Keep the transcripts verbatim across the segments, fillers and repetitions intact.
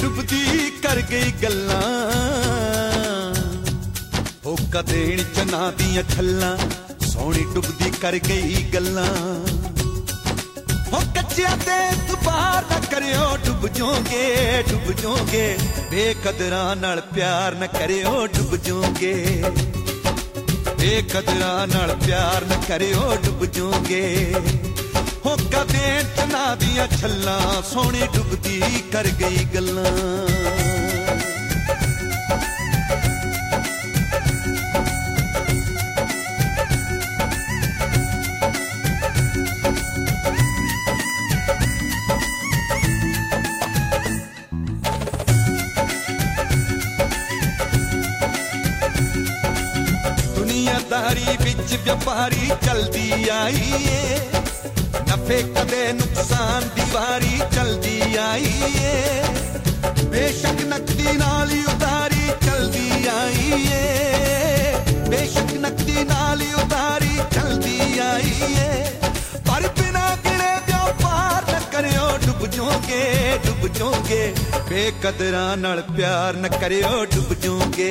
डुबदी कर गई गल्लां होका देण चना दियां छल्लां सोहनी डुबदी कर गई गल्लां हो कच्चिया ते दुबार न करियो डुब जोगे डुब जोगे बेकदरां नाल प्यार न करियो डुब जोगे बेकदरां नाल प्यार न करियो डुब जोगे होका देण चना दियां छल्लां सोहनी डुबदी कर गई गल्लां दुनियादारी विच व्यापारी चलदी आई है नफे कदे नुकसान दीवारी चलदी आई है बेशक नकदी नाल उधारी चलदी आई है बेशक नकदी नाल उधारी चलदी आई है पर बिना गिणे व्यापार न करियो डुब जोगे डुब जोगे बेकदरां नाल प्यार न करियो डुब जोगे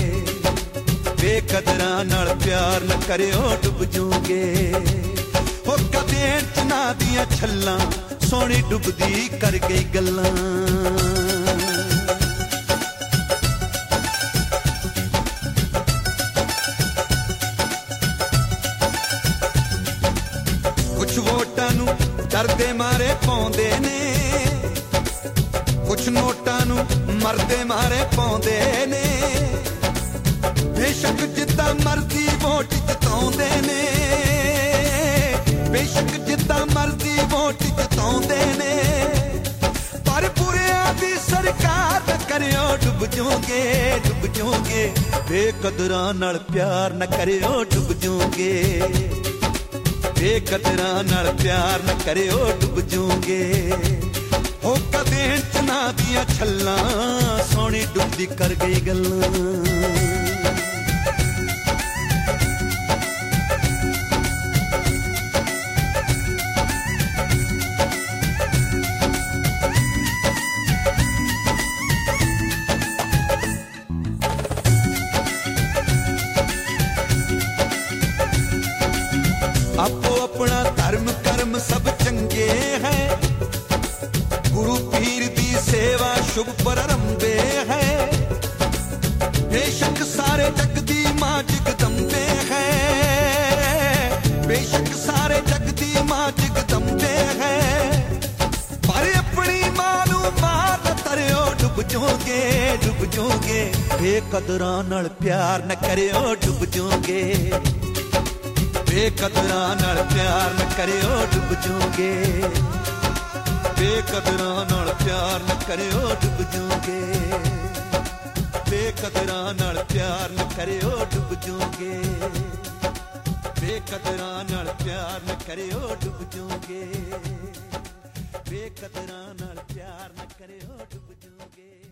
बेकदरां नाल प्यार न करियो डुब जोगे होका देण चना दियां छल्लां सोहनी डुबदी कर गई गल्लां कुछ वोटां नूं डरदे मारे पाउंदे ने कुछ नोटां नूं मरदे मारे पाउंदे ने बेशक जिद्दां मर्जी वोट जिताउंदे ने बेशक जिद्दां मर्जी वोट जिताउंदे ने पर बुरियां दी सरकार न करियो डुब जोगे डुब जोगे बेकदरां नाल प्यार न करियो डुब जोगे बेकदरां नाल प्यार न करियो डुब जोगे होका देण चना दियां छल्लां सोहनी डुबदी कर गई गल्लां आपो अपना धर्म कर्म सब चंगे है गुरु पीर दी सेवा शुभ प्रारंभे है बेशक सारे जग दी मां जगदम्बे है बेशक सारे जग दी मां जगदम्बे है पर अपनी मां नू मार न तरियो डुब जोगे डुब जोगे बेकदरां नाल प्यार न करियो डुब जोगे बेकदरां नाल प्यार न करियो डुब जोगे बेकदरां नाल प्यार न करियो डुब जोगे बेकदरां नाल प्यार न करियो डुब जोगे बेकदरां नाल प्यार न करियो डुब जोगे बेकदरां नाल प्यार न करियो डुब जोगे।